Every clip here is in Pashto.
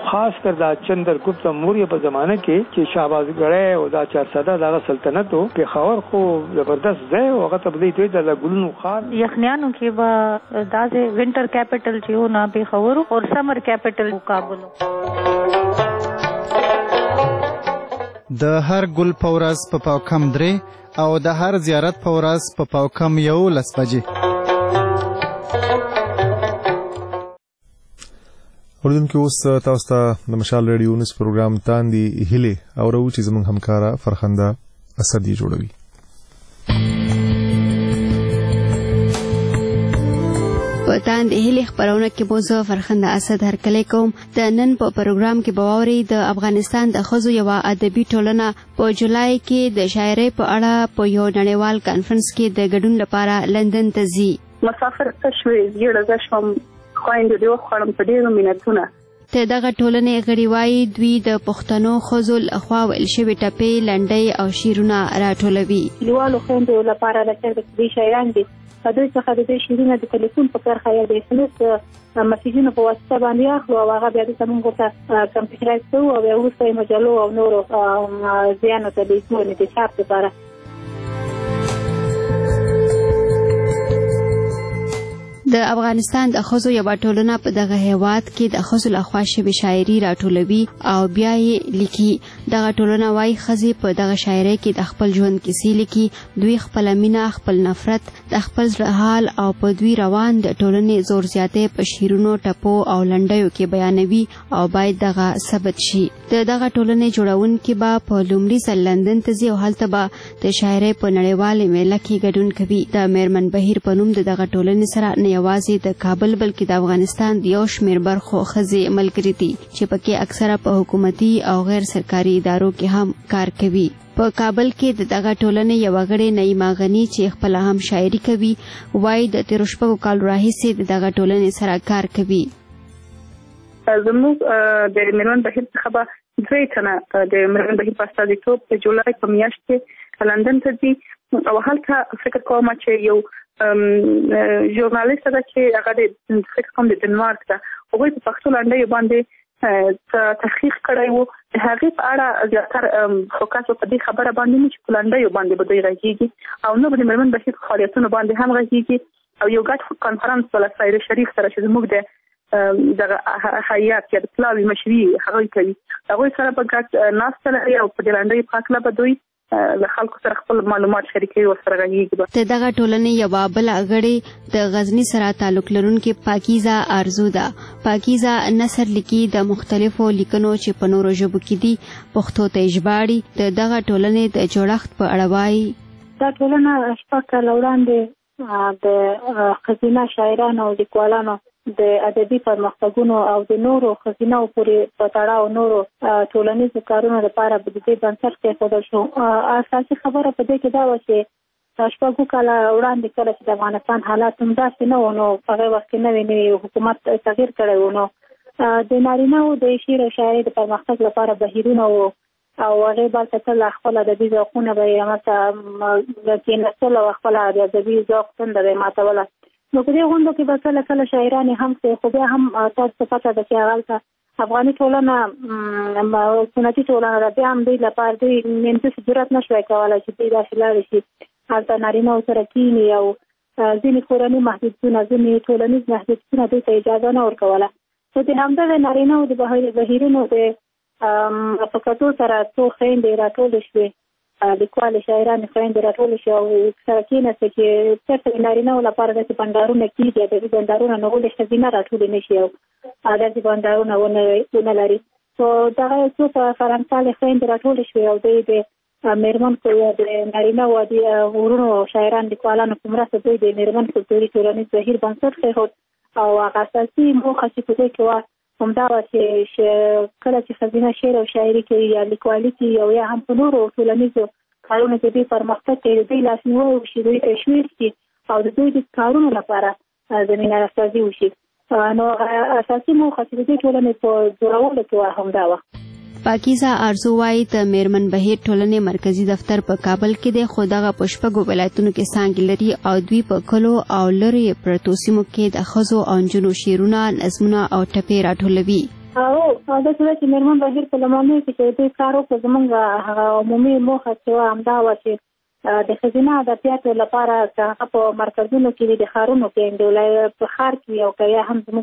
خاص کر دا چندرګپت موریا په زمانه کې چې شهباز غړی او دا 400 دغه سلطنت او پېښور خو زبردست ځای او هغه ته بدی دوی د ګلونو خار یخنیانو کې به داسې وینټر کیپټل چې و نه پېښور او سمر کیپټل کابل. د هر ګل په ورځ په پاوکم 3 او د هر زیارت په ورځ په پاوکم 11 بجې. اوریدونکو اوس تاسو ته د مشال ریډیو نیوز پروګرام تاندې هله او راو چې زموږ همکارا فرخنده اسدی جوړوي. په تاندې هله خبرونه کې موضوع فرخنده اسد هرکلی کوم. د نن په پروګرام کې باوري د افغانستان د خزو یو ادبي ټولنه په جولای کې د شاعرۍ په اړه په یو نړیوال کانفرنس کې د ګډون لپاره لندن ته ځي. مسافر تشوي یړه شوم خويند دی خورم په ډیرو مینتونه. ته دغه ټولنې غړي وایي دوی د پښتنو خزل اخوا ویل شوی ټپې لنډۍ او شیرونه راټولوي. لیوالو خويندو لپاره د دې شاعران دي په دوی څخه د دې شیرونه د ټلیفون په کار خیا د فلوس مسیجونو په واسطه باندې اخلو او هغه بیا د زموږ ته کمپیوټرایز کوو او وروسته مجلو او نورو ځانو ته د اسمونو د چاپ لپاره. د افغانستان د خزو یو ټولنه په دغه هیواد کې د خزو لخوا شوی شاعري راټولوي او بیا یې لیکي. دغه ټولنه وايي خزي په دغه شاعري کې د خپل ژوند کیسې لیکي. دوی خپل مینه، خپل نفرت، د خپل حال او په دوی روان د ټولنې زور زیاتې په شیرونو، ټپو او لنډیو کې بیانوي او باید دغه ثبت شي. دغه ټولنې جوړونکي به په لومړي ځل لندن ته ځي او هلته به د شاعرۍ په نړیوالې میله کې ګډون کوي. د میرمن بهیر په نوم دغه ټولنې سره نه یوازې د کابل بلکې د افغانستان د یو شمېر برخو ښځې ملګري دي چې پکې اکثره په حکومتي او غیر سرکاري ادارو کې هم کار کوي. په کابل کې دغه ټولنې یو غړي نعیمه غنی چې خپل هم شاعري کوي وایي د تیر شپږو کال راهیسې دغه ټولنې سره کار کوي. زموږ د میرمن بهیر څخه به دوی تنه د میرمن بهیر په استازیتوب په جولای په میاشت کې لندن ته ځي او هلته فکر کوم چې یو ژورنالیست ده چې هغه د فکر کوم د ډنمارک ده هغوی په پښتو لنډیو باندې تحقیق کړی وو. د هغې په اړه زیاتره فوکس په دې خبره باندې چې په لنډیو باندې به دوی غږیږي او نو به د میرمن بهیر په فعالیتونو باندې هم غږیږي او یو ګډ کانفرنس په سایر شریف سره چې زموږ د دغه حیات یا د پلاوي مشري هغوی کوي هغوی سره په ګډ ناسته لري او په دې لنډیو په هکله به دوی د خلکو سره خپل معلومات شریکوي او سره غږیږي. د دغه ټولنې یوه بله غړې د غزني سره تعلق لرونکې پاکیزه آرزو ده. پاکیزه نثر لیکي د مختلفو لیکنو چې په نورو ژبو کې دي پښتو ته ژباړي. د دغه ټولنې د جوړښت په اړه وایي دا ټولنه شپږ کاله وړاندې د ښځینه شاعرانو او لیکوالانو د ادبي پرمختګونو او د نورو ښځینو پورې په تړاو نورو ټولنیزو کارونو لپاره د دې بنسټ کېښودل شو. اساسي خبره په دې کې دا وه چې شپږو کاله وړاندې کله چې د افغانستان حالات هم داسې نه وو نو په هغې وخت کې نوی حکومت تغییر کړی و نو د نارینهو د شعر او شاعرۍ د پرمختګ لپاره بهیرونه وو او هغې بلته تل خپل ادبي ذوقونه به یې همته کېناستل او خپل ادبي ذوق څنډه به یې ماتوله. نو په دې غونډو کې به کله کله شاعرانې هم څه خو بیا هم تاسو ته پته ده چې هغلته افغاني ټولنه سنتي ټولنه ده بیا هم دوی لپاره دوی همداسې جرأت نه شوی کولی چې دوی داسې لاړې شي هلته نارینهو سره کښېني او ځینې کورني محدودیتونه ځینې ټولنیز محدودیتونه دوی ته اجازه نه ورکوله. خو د همدغه نارینهو د بهیرونو د په کتو سره څو خویندې راټولې شوې لیکوالې شاعرانې خویندې راټولې شوې او سره کېناستې چې چېرته نارینهو لپاره داسې بنډارونه کېږي ادبي بنډارونه نو ولې ښځینه راټولې نه شي او داسې بنډارونه ونه لري. نو دغه یو څو فرانسالې خویندې راټولې شوې او دوی د میرمن د نارینهو ورونو شاعران لیکوالانو په مرسته دوی د میرمن کلتوري ټولنیز بهیر بنسټ کېښود او هغه اساسي موخه چې په دې کې وه همدا وه چې کله چې ښځینه شعر او شاعري کوي یا لیکوالي کوي او یا هم په نورو ټولنیزو کارونو کې دوی پرمختګ کوي د دوی لاسنیوی وشي دوی تشویق شي او د دوی د کارونو لپاره زمینه راسازي وشي. نو اساسي موخه چې د دې ټولنې په جوړولو کې وه همدا وه. پاکیزه آرزو وايي د میرمن بهیر ټولنې مرکزی دفتر په کابل کې دی خو دغه په شپږو ولایتونو کې څانګې لري او دوی په کلو او لرې پرتو سیمو کې د ښځو او نجونو شعرونه، نظمونه او ټپې راټولوي. او دا چې مېرمن بهیر په لومړني کې چې دوی کار وکړ زموږ عمومي موخه چې همدا وه چې د ښځینه ادبیاتو لپاره هغه په مرکزونو کې د ښارونو کې د په ښار کې او که یا هم زموږ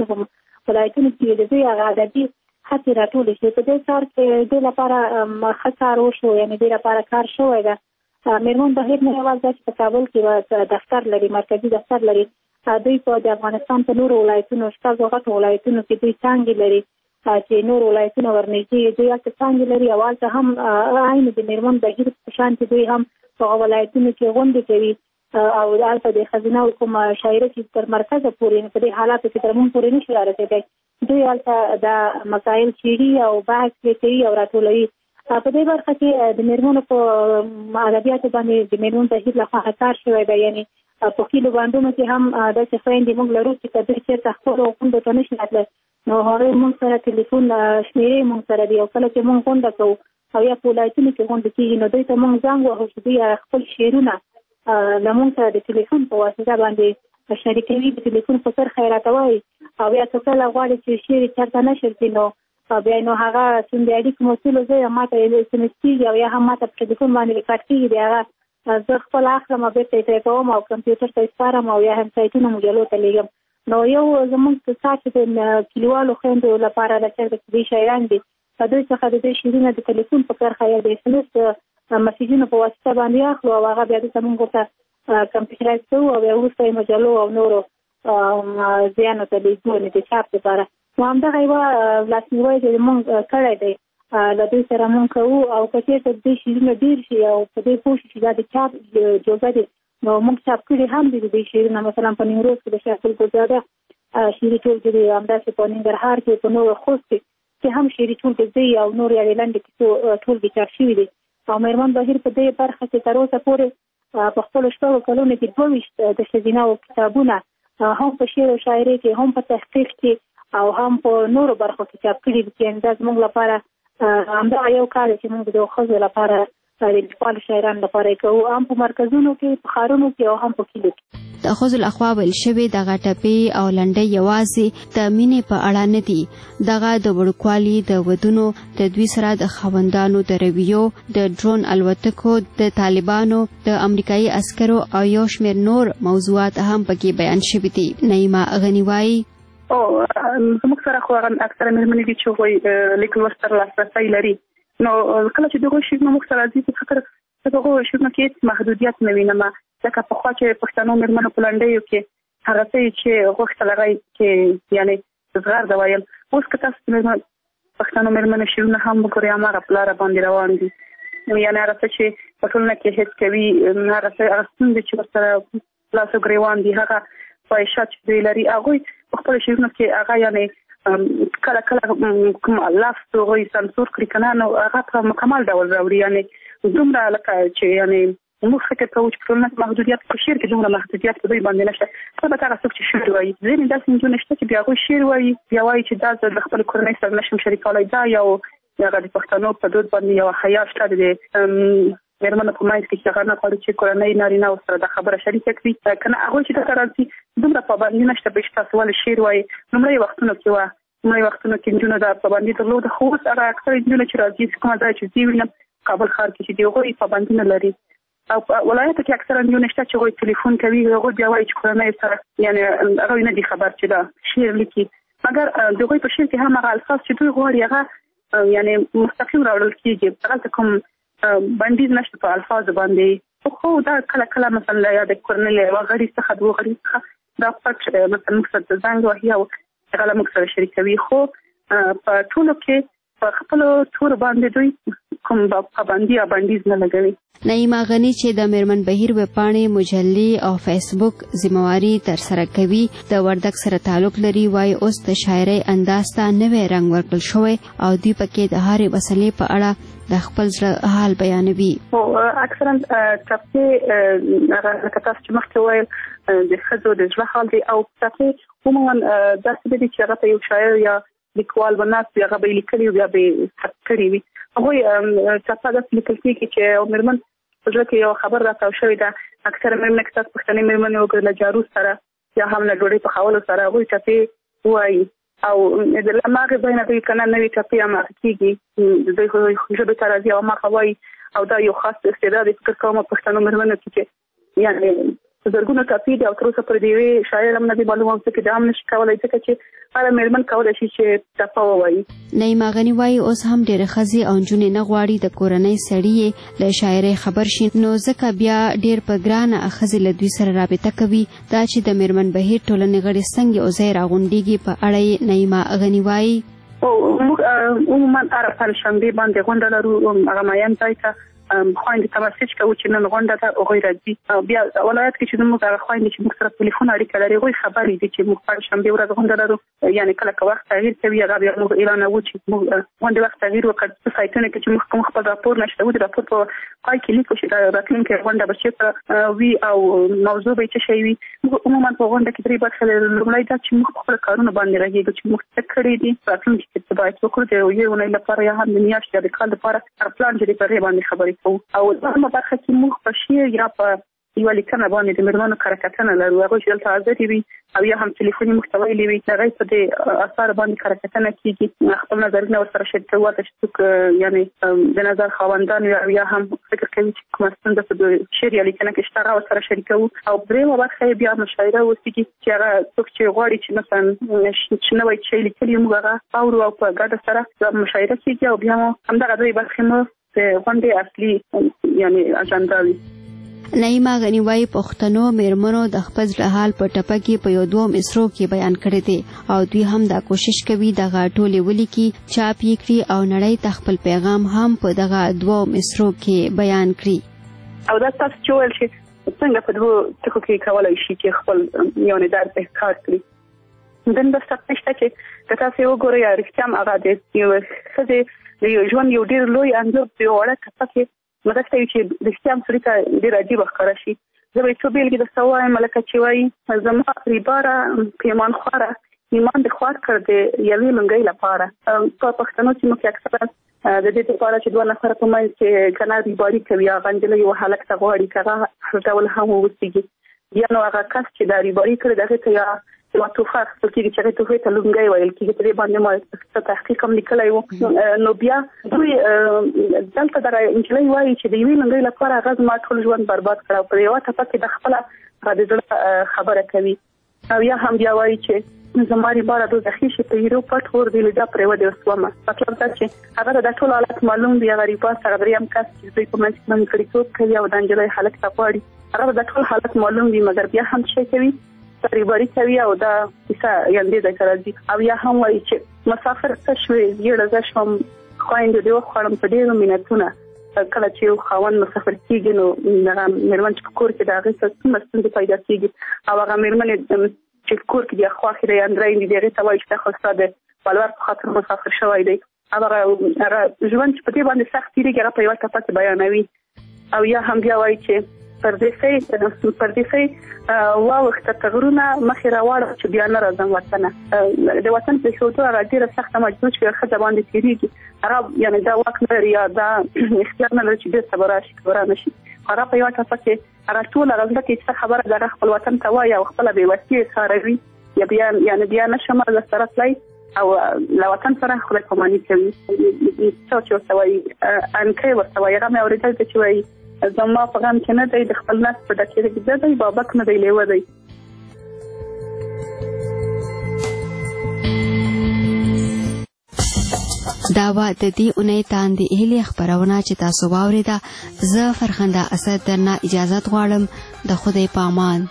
په ولایتونو کې د دوی هغه ادبي هڅې راټولې شي. په دې کار کې دوی لپاره ښه کار وشو، یعنې دوی لپاره کار شوی ده. مېرمن بهیر نه یوازې دا چې په کابل کې دفتر لري، مرکزي دفتر لري، دوی په د افغانستان په نورو ولایتونو شپږو غټو ولایتونو کې دوی څانګې لري چې نور ولایتونه ورنږدې دوی هلته څانګې لري او هلته هم عین د مېرمن بهیر په شان چې دوی هم په ولایتونو کې غونډې کوي او هلته د ښځینه کومه شاعره چې تر مرکزه پورې په دې حالاتو کې تر موږ پورې نشي رارسېدی، دوی هلته دا مسایل څېړي او بحث یې کوي او راټولوي. په دې برخه کې د مېرمنو په ادبیاتو باندې د مېرمن بهیر لخوا کار شوی دی، یعنې په کلیو بانډونو کې هم داسې خویندې موږ لرو چې که دوی چېرته خپلو غونډو ته نشي راتلی نو هغوی موږ سره ټلیفون شمېرې موږ سره دي او کله چې موږ غونډه کوو او یا په ولایتونو کې غونډې کېږي نو دوی ته موږ زنګ وهو چې دوی خپل شعرونه له موږ سره د ټلیفون په واسطه باندې شریکوي، د ټلیفون په سر خیراته وایي او یا که کله غواړي چې شعر یې چېرته نشر کړي نو بیا نو هغه څوم د اړیکو مسؤل زه ما ته SMS کېږي او یا هم ما ته په ټلیفون باندې ریکارډ کېږي، د هغه زه خپل اخلم او بېرته یې پرې کوم او کمپیوټر ته یې سپارم او یا هم سایټونو مجلو ته لیږم. نو یو زموږ څه چې د کلیوالو خویندو لپاره د چېرته چې دوی شاعران دي دوی څخه د دوی شعرونه د ټلیفون په کرښه یا د SMS مسیجونو په واسطه باندې اخلو او هغه بیا دلته موږ ورته کمپیوټرایز کوو او بیا وروسته یې مجلو او نورو ځایونو ته لیږو د چاپ لپاره. نو همدغه یوه لاسنیوی چې موږ کړی دی له دوی سره موږ کوو او که چېرته د دوی شعرونه ډېر شي او په دې پوه شي چې دا د چاپ جوګه دی نو موږ چاپ کړي هم دي د دوی شعرونه، مثلا په نیمروز کې د شاه ګلزاده شعري ټولګې دي، همداسې په ننګرهار کې په نورو خوست کې هم شعري ټولګې دی او نور یعنې لنډې کیسو ټولګې چاپ شوي دي. او مېرمن بهیر په دې برخه کې تر اوسه پورې په خپلو شپږو کلونو کې 22 د ښځینه‌و کتابونه هم په شعر او شاعرۍ کې هم په تحقیق کې او هم په نورو برخو کې چاپ کړي دي چې دا زموږ لپاره همدغه یو کار دی چې موږ د ښځو لپاره د لیکوالو شاعرانو لپاره کوو، هم په مرکزونو کې، په ښارونو کې او هم په کلیو کې. د ښځو لخوا ویل شوې دغه ټپې او لنډۍ یوازې د مینې په اړه نه دي، دغه د وړوکوالي د ودونو، د دوی سره د خاوندانو د رویو، د ډرون الوتکو، د طالبانو، د امریکایي عسکرو او یو شمېر نور موضوعات هم پکې بیان شوي دي. نعیمه غني وایي زموږ سره خو اکثره مېرمنې دي چې هغوی لیک لوست سره لاسرسی لري، نو کله چې دغه شعرونه موږ سره راځي په فکر دغه شعرونه کې هېڅ محدودیت نه وینم، ځکه پخوا چې پښتنو مېرمنو په لنډیو کې هغه څه چې غوښتل هغه کې یعنې زغرده ویل، اوس که تاسو پښتنو مېرمنو شعرونه هم وګورئ هماغه په لاره باندې روان دي، یعنې هغه څه چې په ټولنه کې هېڅ کوي، هغه ستونزې چې ورسره لاس او ګرېوان دي، هغه خواهشات چې دوی لري هغوی په خپلو شعرونو کې هغه یعنې کله کله کوم لفظ هغوی سانسور کړي که نه نو هغه په مکمل ډول راوړي، یعنې دومره لکه چې یعنې موږ فکر کوو چې په ټولنه کې محدودیت په شعر کې دومره محدودیت په دوی باندې نشته. البته هغه څوک چې شعر وایي ځینې داسې نجونې شته چې بیا هغوی شعر وایي بیا وایي چې دا زه د خپلې کورنۍ سره نشم شریکولی، دا یو هغه د پښتنو په دود باندې یوه حیا شته د مېرمنو په منځ کې چې هغه نه غواړي چې کورنۍ نارینهو سره دا خبره شریکه کړي، که نه هغوی چې دلته راځي دومره پابندي نشته به چې تاسو ولې شعر وایي. لومړی وختونو کې نجونو دا پابندي درلوده، خو اوس هغه اکثره نجونې چې راځي چې کومه ځای چې زه وینم کابل ښار کې چې د هغوی پابندي نه لري او په ولایتو کې اکثره نجونې شته چې هغوی ټلیفون کوي، هغوی بیا وایي چې کورنۍ سره یعنې هغوی نه دي خبر چې دا شعر لیکي، مګر د هغوی په شعر کې هم هغه الفاظ چې دوی غواړي هغه یعنې مستقیم راوړل کېږي، هغلته کوم بندیز نشته په الفاظو باندې، خو دا کله کله مثلا یا د کورنۍ له یوه غړي څخه دوه غړي څخه دا پټ مثلا موږ سره زنګ وهي او هغه له موږ سره شریکوي، خو په ټولو کې په خپلو تورو باندې دوی کوم پابندي یا بندیز نه لګوي. نعیمه غني چې د مېرمن بهیر ویبپاڼې، مجلې او فیسبوک ذمواري ترسره کوي د وردګ سره تعلق لري، وایي اوس د شاعرۍ انداز ته نوی رنګ ورکړل شوی او دوی پکې د هرې مسلې په اړه د خپل زړه حال بیانوي. اکثرا ټپې لکه تاسو چې مخکې ویل د ښځو د زړه حال دی او ټپې عموما داسې دي چې هغه ته یو شاعر یا لیکوال به ناست وي، هغه به یې لیکلي وي یا به یې ثبت کړي وي. هغوی ټپه داسې لیکل کېږي چې یو مېرمن په زړه کې یو خبر راتاو شوی ده، اکثره مېرمنې که تاسو پښتنې مېرمنې وګورئ له جارو سره یا هم له ډوډۍ پخولو سره هغوی ټپې وایي او د لماغه بینه د کنه نوې ټاپي ما کیږي د ژبه ترازی او ما خوي او دا یو خاص استعداد فکر کوم پښتنو مرمنه چې یعنی زرګونه ټاپي او تر اوسه پر دی شاعر هم نه دی معلومه چې دا هم نشي کولای چې هر مرمن کولای شي چې ټاپا وایي. نعیمه غنی وایي اوس هم ډېر خزي او جنې نه غواړي د کورنۍ سړی له شاعرۍ خبر شي نو ځکه بیا ډېر په ګرانه اخزي له دوی سره رابطه کوي دا چې د مرمن بهیر ټولنې غړي څنګه او زیر غونډيږي په اړه نعیمه غنی وایي. او عموما عرفان شنبه باندې غونډه لرو هغه مایم ځای ته خويندې تماسج کوي چې نن غونډه ده او غیر راځي بیا ولایت کې چې موږ هغه خويندې چې موږ سره ټلیفون اړیکه لري غوي خبرې دي چې موږ په شنبه ورځ غونډه لرو یعنی کله که وخت تغییر کوي هغه بیا موږ اعلان وکړو چې موږ غونډه وخت تغییر وکړو په سایتونو کې چې موږ کوم خپل راپور نشته د راپور په پای کې لیکو چې دا راتلونکي غونډه بچي وی او موضوع به څه شي وي عموما په غونډه کې درې برخې لري دا چې موږ خپل کارونه باندې راځي چې موږ څه کړی دي راتلونکي کې باید وکړو د یو نه لپاره یا هم د میاشتې د کال لپاره پلان جوړ کړی باندې خبرې کوو او په برخه کې موږ په شعر یا په یو لیکنه باندې د مرمنو کارکتنه لرو هغه چې دلته حاضر وي او یا هم ټلیفوني محتوی لوي هغه په دې اثر باندې کارکتنه کیږي خپل نظرونه ورسره شریکوي چې یعنی د نظر خواندان یا هم فکر کوي چې کوم څنګه د شعر یا لیکنه کې شته ورسره شریکوي او درېمه برخه بیا مشاعره وسیږي چې هغه څوک چې غواړي چې مثلا نوې شی لیکلي موږ هغه او په ګډه سره مشاعره کیږي او بیا هم دا غوړي برخه نو غونډه اصلي یعنی اجنډا وي. نعیمه غنی وایي پښتنو میرمنو د خپل حال په ټپه کې په یو دوه مصرو کې بیان کړی دی او دوی هم دا کوشش کوي دغه ټولې ولیکي چاپ یې کړي او نړۍ ته خپل پیغام هم په دغه دوه مصرو کې بیان کړي او دا تاسو چې ول شي څنګه په دوه ټکو کې کولای شي چې خپل یو نه در په کار کړی دنده ستاسو چې تاسو وګورئ یا رښتیا هغه د یو څه د یو ژوند یو ډیر لوی انځور دی وړه کته مدته چې د سیام سړي ته ډیر عجیب ښکارا شي زه به څو بیلګې د سوای ملکه چې وایي زما ریباره پیمان خواره ایمان د خوار کړ دې یوې منګي لپاره په پښتنو چې موږ اکثر د دې لپاره چې دوه نفر په مې چې کنا ریباري کوي هغه غنجلې یو حالت ته غواړي کغه ډول هم وستيږي یا نو هغه کس چې د ریباري کړ دغه ته یا نو توفه چې چې توفه ته لونګي وایي چې په دې باندې ما تحقیق هم لیکلای وو نو بیا دوی دلته دا انجلۍ وایي چې د یوې لونګي لپاره غږ ما ټول ژوند برباد کړو په یو ټپه کې د خپل د خبره کوي او یا هم بیا وایي چې زماري بار د ځخې شي په یو پټ ور دی لږه پرې ودی وسومه مطلب دا چې هغه د ټول حالت معلوم دی غریب پاس هغه دریم کس چې دوی په منځ کې کړي څوک کوي او د انجلۍ حالت تپاړي هغه د ټول حالت معلوم دی مګر بیا هم شي کوي ریباري کوي او دا کیسه یاندې د راځي او یا هم وایي چې مسافر څه شوي یړه ز شوم خويند دی خو په ډیرو مینتونه کله چې خاوند مسافر کیږي نو مرمن چې کور کې دا غي څه مستند پیدا کیږي او هغه مرمن چې کور کې د خواخې د اندرای دی دغه توای چې خاصه ده بلور په خاطر مسافر شوی دی هغه ژوند په دې باندې سخت دی هغه په یو ټاپه بیانوي او یا هم بیا وایي چې پردیسي واوخته تغرونه مخې راوړل چې بیا نه راځم وطن د وطن په شوتو هغه ډیره سخته مجبور چې خځه باندې تیریږي هغه یعنی دا وخت لري یا دا اختیار نه لري چې د صبر راشي ورانه شي هغه په یو ټاپه کې هغه ټول راځي چې څه خبره ده خپل وطن ته وایي او خپل به وسیله ساروي یا بیا نشم د سره تلای او لا وطن سره خپل کومانی کوي څه چې وایي انکه ورته هغه مې اورېدل چې وایي زما په غم کې نه دی د خپل نس په ډکه کې دی بابک نه دی لیوه دی دا و د دې اونۍ تاندې هلي خبرونه چې تاسو واوریده زه فرخنده اسد درنه اجازه غواړم د خدای په امان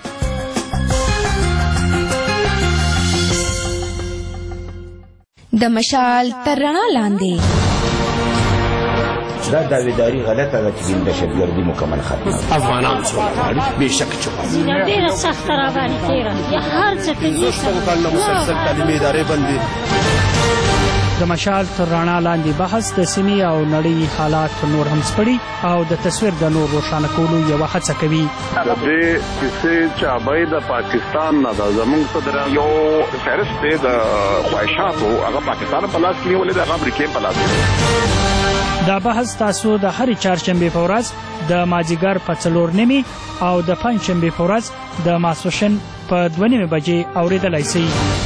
د مشال تر رڼا لاندې دا داویداری غلطه ده چې د شبګردي مکمل ختمه افغانان څو بشک چوکا ډیره سخت را باندې تیرا یا هر څه کې زه کله مسلسل تعلیمي ادارې باندې د مشال تر رڼا لاندې بحث د سیمې او نړۍ حالات نور هم سپړي او د تصویر د نور روښانه کولو یو هڅه کوي د دې کیسې چې باید د پاکستان نه د زمونږ صدر یو فهرست دی د خواهشاتو هغه پاکستان په لاس کې نیولې د امریکا په لاس کې دا بحث تاسو د هرې چهارشنبې په ورځ د مازیګر په 4:30 او د پنځشنبې په ورځ د ماسوشن په 2:30 بجې اوریدلای شئ